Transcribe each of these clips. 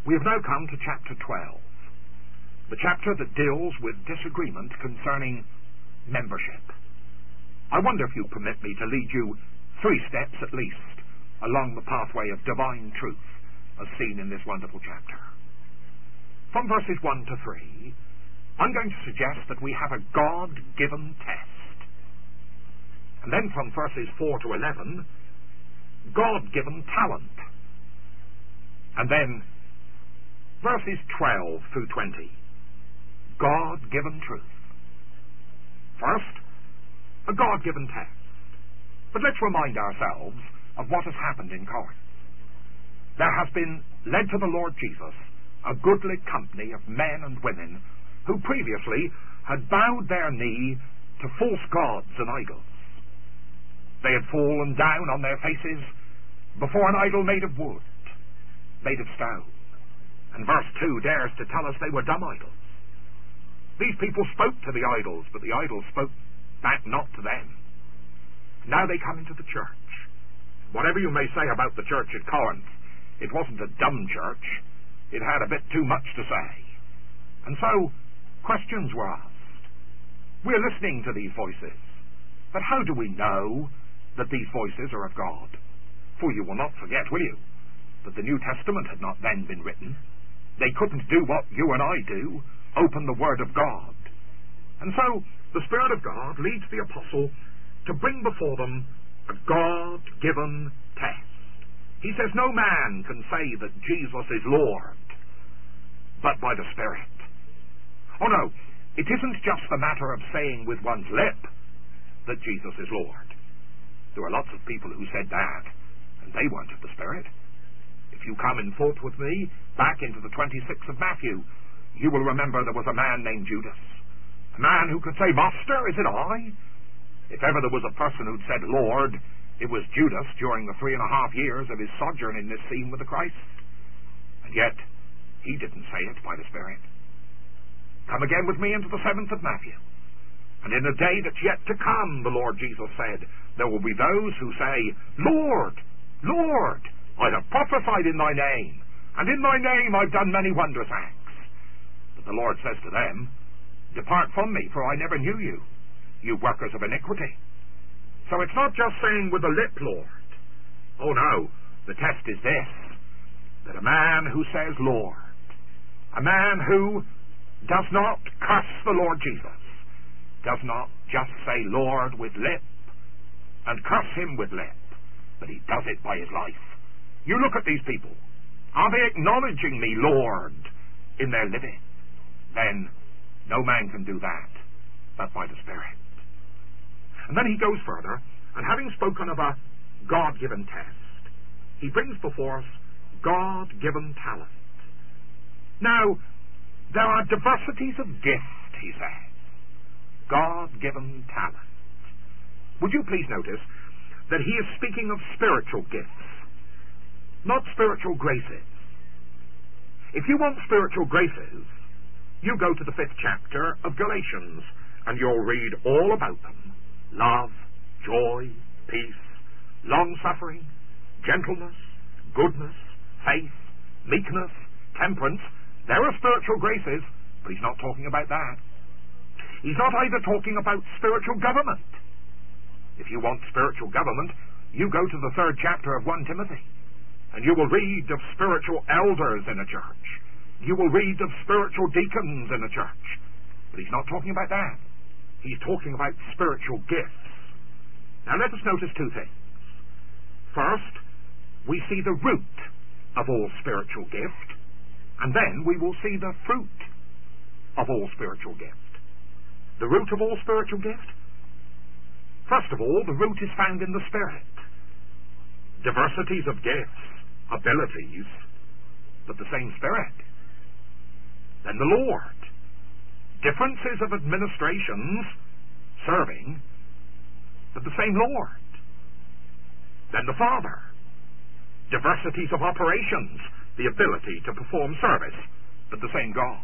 We have now come to chapter 12, the chapter that deals with disagreement concerning membership. I wonder if you permit me to lead you 3 steps at least along the pathway of divine truth as seen in this wonderful chapter. From verses 1 to 3, I'm going to suggest that we have a God-given test. And then from verses 4 to 11, God-given talent. And then verses 12 through 20, God-given truth. First, a God-given test. But let's remind ourselves of what has happened in Corinth. There has been led to the Lord Jesus a goodly company of men and women who previously had bowed their knee to false gods and idols. They had fallen down on their faces before an idol made of wood, made of stone. And verse 2 dares to tell us they were dumb idols. These people spoke to the idols, but the idols spoke back not to them. Now they come into the church. Whatever you may say about the church at Corinth, it wasn't a dumb church. It had a bit too much to say. And so, questions were asked. We're listening to these voices. But how do we know that these voices are of God? For you will not forget, will you, that the New Testament had not then been written. They couldn't do what you and I do, open the Word of God. And so, the Spirit of God leads the apostle to bring before them a God-given test. He says no man can say that Jesus is Lord, but by the Spirit. Oh no, it isn't just the matter of saying with one's lip that Jesus is Lord. There are lots of people who said that, and they weren't of the Spirit. If you come in thought with me back into the 26th of Matthew, you will remember there was a man named Judas. A man who could say, Master, is it I? If ever there was a person who'd said Lord, it was Judas during the 3.5 years of his sojourn in this scene with the Christ. And yet, he didn't say it by the Spirit. Come again with me into the 7th of Matthew. And in the day that's yet to come, the Lord Jesus said, there will be those who say, Lord, Lord, I have prophesied in thy name, and in thy name I've done many wondrous acts. But the Lord says to them, Depart from me, for I never knew you, you workers of iniquity. So it's not just saying with the lip, Lord. Oh no, the test is this, that a man who says Lord, a man who does not curse the Lord Jesus, does not just say Lord with lip and curse him with lip, but he does it by his life. You look at these people. Are they acknowledging me, Lord, in their living? Then no man can do that but by the Spirit. And then he goes further, and having spoken of a God-given test, he brings before us God-given talent. Now, there are diversities of gift, he says. God-given talent. Would you please notice that he is speaking of spiritual gifts, not spiritual graces. If you want spiritual graces, you go to the 5th chapter of Galatians, and you'll read all about them. Love, joy, peace, long-suffering, gentleness, goodness, faith, meekness, temperance. There are spiritual graces, but he's not talking about that. He's not either talking about spiritual government. If you want spiritual government, you go to the 3rd chapter of 1 Timothy, and you will read of spiritual elders in a church. You will read of spiritual deacons in a church. But he's not talking about that. He's talking about spiritual gifts. Now let us notice 2 things. First, we see the root of all spiritual gift, and then we will see the fruit of all spiritual gift. The root of all spiritual gift? First of all, the root is found in the Spirit. Diversities of gifts, abilities, but the same Spirit. Then the Lord. Differences of administrations, serving, but the same Lord. Then the Father. Diversities of operations, the ability to perform service, but the same God.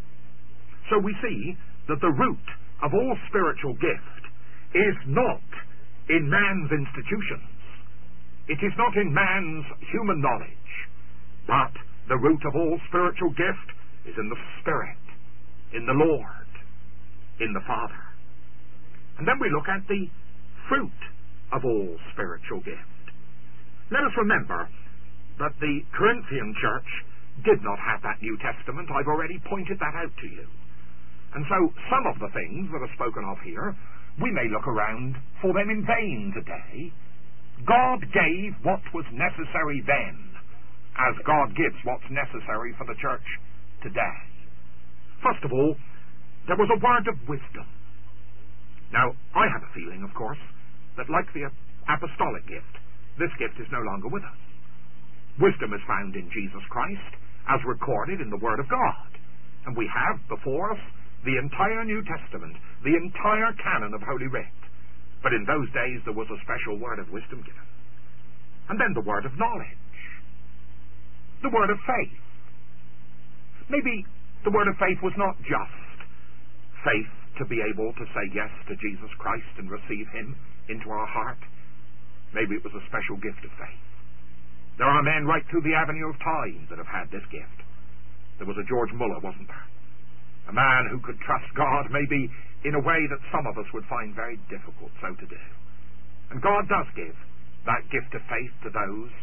So we see that the root of all spiritual gift is not in man's institutions. It is not in man's human knowledge, but The root of all spiritual gift is in the Spirit, in the Lord, in the Father. And then we look at the fruit of all spiritual gift. Let us remember that the Corinthian church did not have that New Testament. I've already pointed that out to you. And so some of the things that are spoken of here, we may look around for them in vain today. God gave what was necessary then, as God gives what's necessary for the church today. First of all, there was a word of wisdom. Now, I have a feeling, of course, that like the apostolic gift, this gift is no longer with us. Wisdom is found in Jesus Christ, as recorded in the Word of God. And we have before us the entire New Testament, the entire canon of Holy Writ. But in those days there was a special word of wisdom given. And then the word of knowledge. The word of faith. Maybe the word of faith was not just faith to be able to say yes to Jesus Christ and receive Him into our heart. Maybe it was a special gift of faith. There are men right through the avenue of time that have had this gift. There was a George Muller, wasn't there? A man who could trust God maybe in a way that some of us would find very difficult so to do. And God does give that gift of faith to those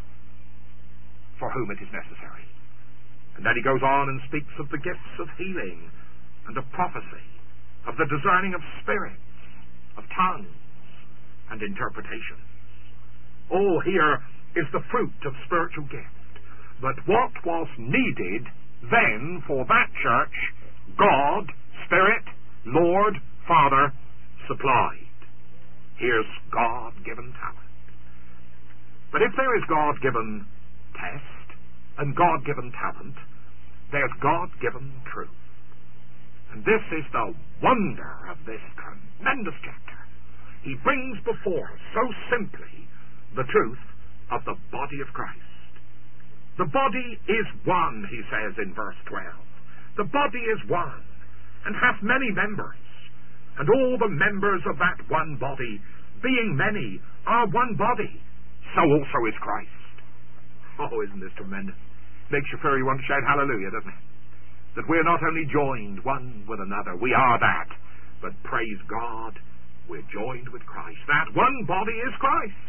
for whom it is necessary. And then he goes on and speaks of the gifts of healing and of prophecy, of the discerning of spirits, of tongues, and interpretation. All here is the fruit of spiritual gift. But what was needed then for that church, God, Spirit, Lord, Father, supplied. Here's God-given talent. But if there is God-given test and God-given talent, there's God-given truth. And this is the wonder of this tremendous chapter. He brings before us so simply the truth of the body of Christ. The body is one, he says in verse 12. The body is one, and hath many members, and all the members of that one body, being many, are one body. So also is Christ. Oh, isn't this tremendous? Makes you feel you want to shout hallelujah, doesn't it? That we're not only joined one with another, we are that, but praise God, we're joined with Christ. That one body is Christ.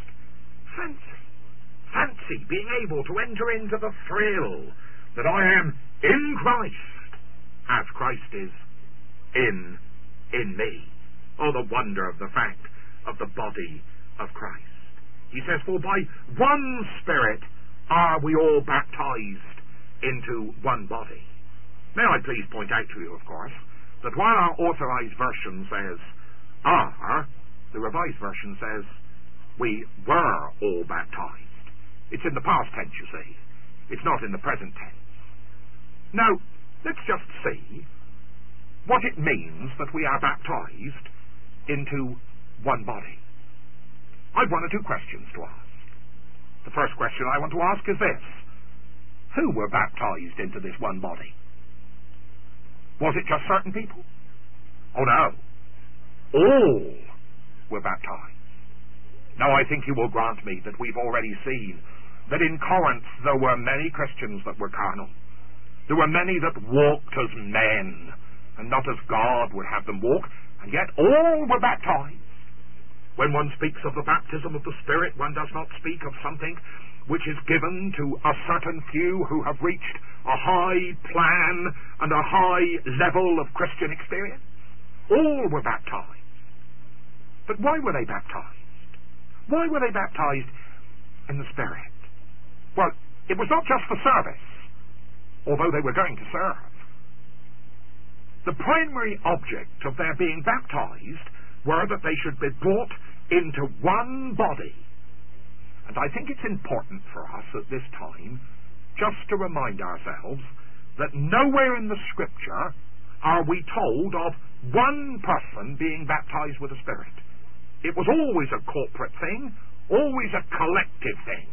Fancy being able to enter into the thrill that I am in Christ as Christ is in me. Oh, the wonder of the fact of the body of Christ. He says, for by one Spirit are we all baptized into one body. May I please point out to you, of course, that while our authorized version says are, the revised version says we were all baptized. It's in the past tense, you see. It's not in the present tense. Now, let's just see what it means that we are baptized into one body. I've one or two questions to ask. The first question I want to ask is this. Who were baptized into this one body? Was it just certain people? Oh, no. All were baptized. Now, I think you will grant me that we've already seen that in Corinth there were many Christians that were carnal. There were many that walked as men, and not as God would have them walk, and yet all were baptized. When one speaks of the baptism of the Spirit, one does not speak of something which is given to a certain few who have reached a high plan and a high level of Christian experience. All were baptized. But why were they baptized? Why were they baptized in the Spirit? Well, it was not just for service, although they were going to serve. The primary object of their being baptized were that they should be brought into one body. And I think it's important for us at this time just to remind ourselves that nowhere in the Scripture are we told of one person being baptized with the Spirit. It was always a corporate thing, always a collective thing.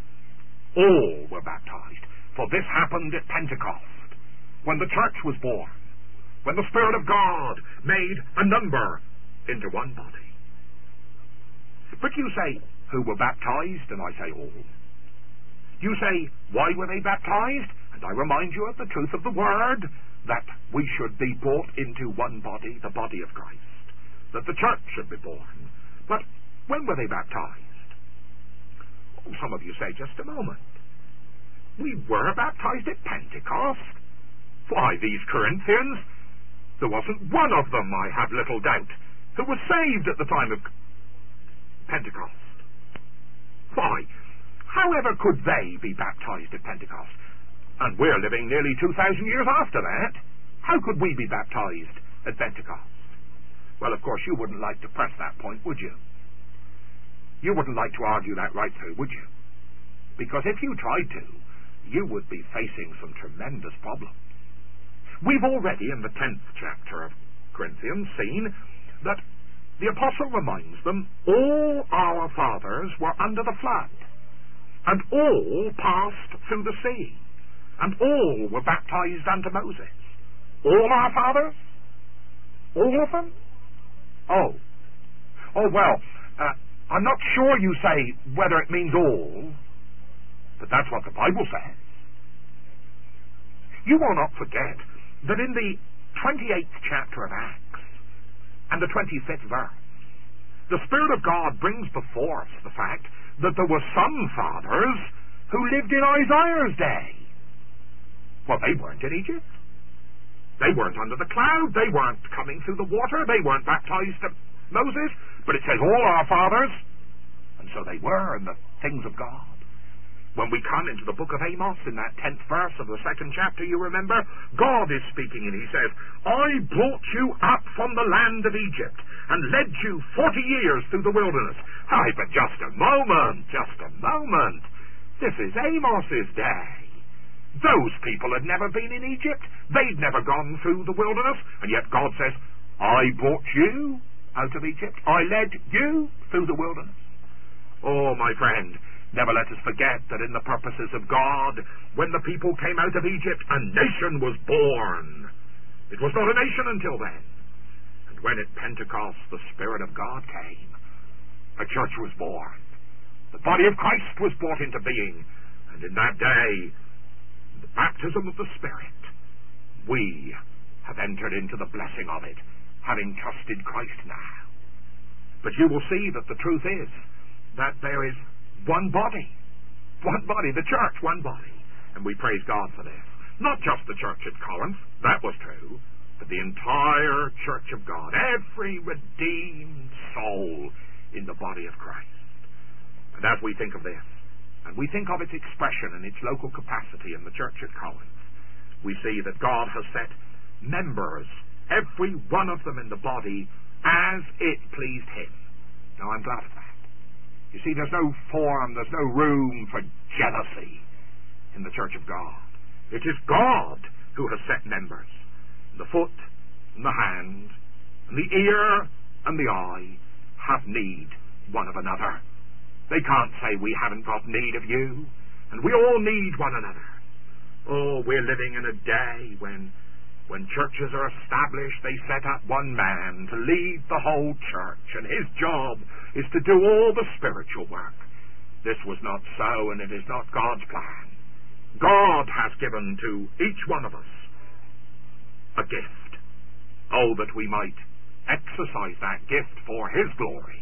All were baptized. For this happened at Pentecost, when the church was born, when the Spirit of God made a number into one body. But you say, who were baptized? And I say all. You say, why were they baptized? And I remind you of the truth of the Word, that we should be brought into one body, the body of Christ, that the church should be born. But when were they baptized? Oh, some of you say, just a moment. We were baptized at Pentecost. Why, these Corinthians, there wasn't one of them, I have little doubt, who was saved at the time of Pentecost. Why, however could they be baptized at Pentecost? And we're living nearly 2,000 years after that. How could we be baptized at Pentecost? Well, of course, you wouldn't like to press that point, would you? You wouldn't like to argue that right through, would you? Because if you tried to, you would be facing some tremendous problems. We've already, in the 10th chapter of Corinthians, seen that the apostle reminds them all our fathers were under the flood, and all passed through the sea, and all were baptized unto Moses. All our fathers? All of them? Oh, well, I'm not sure you say whether it means all, but that's what the Bible says. You will not forget that in the 28th chapter of Acts and the 25th verse, the Spirit of God brings before us the fact that there were some fathers who lived in Isaiah's day. Well, they weren't in Egypt. They weren't under the cloud. They weren't coming through the water. They weren't baptized to Moses. But it says all our fathers, and so they were in the things of God. When we come into the book of Amos, in that 10th verse of the 2nd chapter, you remember, God is speaking, and he says, I brought you up from the land of Egypt, and led you 40 years through the wilderness. Aye, but just a moment. This is Amos's day. Those people had never been in Egypt. They'd never gone through the wilderness, and yet God says, I brought you out of Egypt. I led you through the wilderness. Oh, my friend, never let us forget that in the purposes of God, when the people came out of Egypt, a nation was born. It was not a nation until then. And when at Pentecost the Spirit of God came, a church was born. The body of Christ was brought into being. And in that day, the baptism of the Spirit, we have entered into the blessing of it, having trusted Christ now. But you will see that the truth is that there is one body, the church, one body. And we praise God for this. Not just the church at Corinth, that was true, but the entire church of God, every redeemed soul in the body of Christ. And as we think of this, and we think of its expression and its local capacity in the church at Corinth, we see that God has set members, every one of them in the body, as it pleased him. Now, I'm glad of that. You see, there's no form, there's no room for jealousy in the church of God. It is God who has set members. The foot and the hand and the ear and the eye have need one of another. They can't say we haven't got need of you, and we all need one another. Oh, we're living in a day when churches are established, they set up one man to lead the whole church, and his job is to do all the spiritual work. This was not so, and it is not God's plan. God has given to each one of us a gift. Oh, that we might exercise that gift for his glory.